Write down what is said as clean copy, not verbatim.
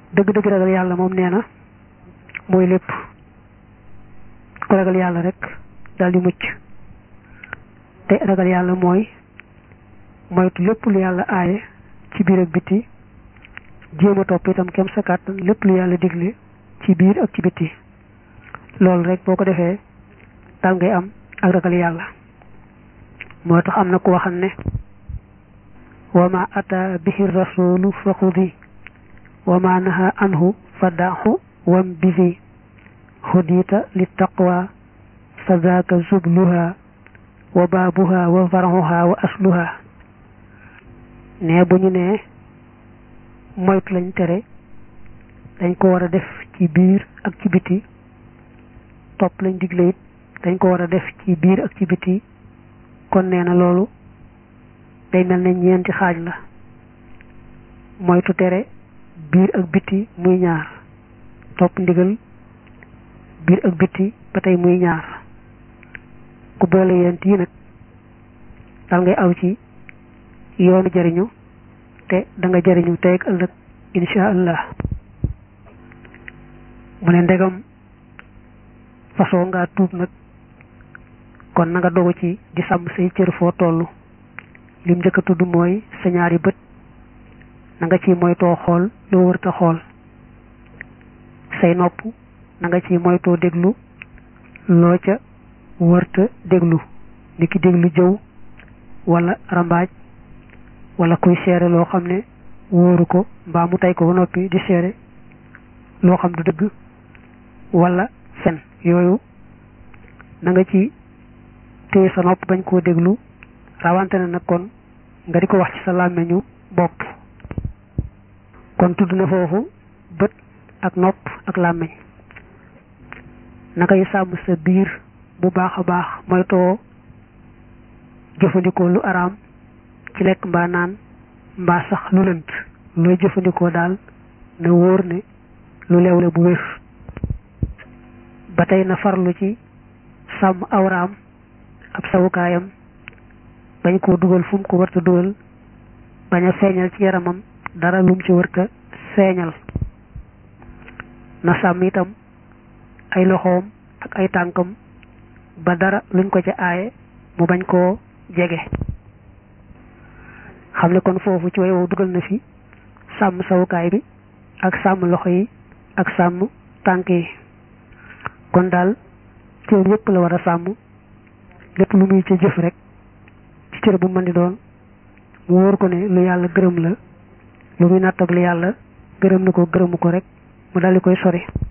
dëgg-dëgg ragal yàlla moom nee na mooy lépp ku ragal yàlla rek daal di mucc te ragal yàlla mooy moytu lépp lu yàlla aaye ci biir ak biti jéem a topp itam kem sa kàttan lépp lu yàlla digle ci biir ak ci biti loolu rek boo ko defee daal ngay am ak ragal yàlla. moo tax am na ku waxam ne wa ma ata bihi rasulu fa xudi wa ma naha anhu fa daaxu wam bisi hudita li taqwa sadaka zubluha wa baabuha wa farxuha wa asluha ne bu ñu ne moytu lañ tere dañ ko war a def ci biir ak ci biti topp lañ digle it dañ ko war a def ci biir ak ci biti kon nee na loolu day mel ne ñeenti xaaj la moytu tere biir ak biti muy ñaar topp ndigal biir ak biti ba tey muy ñaar ku boole yent yi nag dal ngay aw ci yoonu jariñu te da nga jariñu tey ak ëllëg insha allah. mu ne ndegam fasoo ngaa tuub nag kon na nga dogu ci di sàmm say cër foo toll. lim njëkk a tudd mooy sa ñaari bët na nga ci moytoo xool loo wërta xool. say nopp na nga ci moytoo déglu loo ca wërta déglu ni ki déglu jëw wala rambaaj wala kuy seere loo xam ne wóoru ko mbaa mu tey ko ba noppi di seere loo xam du dëgg wala fen yooyu na nga ci téye sa nopp bañ koo déglu rawante na nag kon nga di ko wax ci sa làmmeñu bopp. kon tudd na foofu bët ak nopp ak làmmeñ na ngay sàmm sa biir bu baax a baax moytoo jëfandikoo lu araam ci lekk mbaa naan mbaa sax lu lënt looy jëfandikoo daal na wóor ne lu leew la bu wér. ba tey na farlu ci sàmm awraam ab sawukaayam bañ koo dugal fu mu ko warta dugal bañ a feeñal ci yaramam dara lum ci warta feeñal. na sàmm itam ay loxoom ak ay tànkam ba dara luñ ko ca aaye mu bañ koo jege. xam ne kon foofu ci way wow dugal na fi sàmm sawukaay bi ak sàmm loxo yi ak sàmm tànk yi. kon daal cër yëpp la war a sàmm lépp lu muy ca jëf rek ci cër bu mën di doon mu wóor ko ne lu yàlla gërëm la lu muy nattable yàlla gërëm na ko gërëmu ko rek mu daldi koy sori.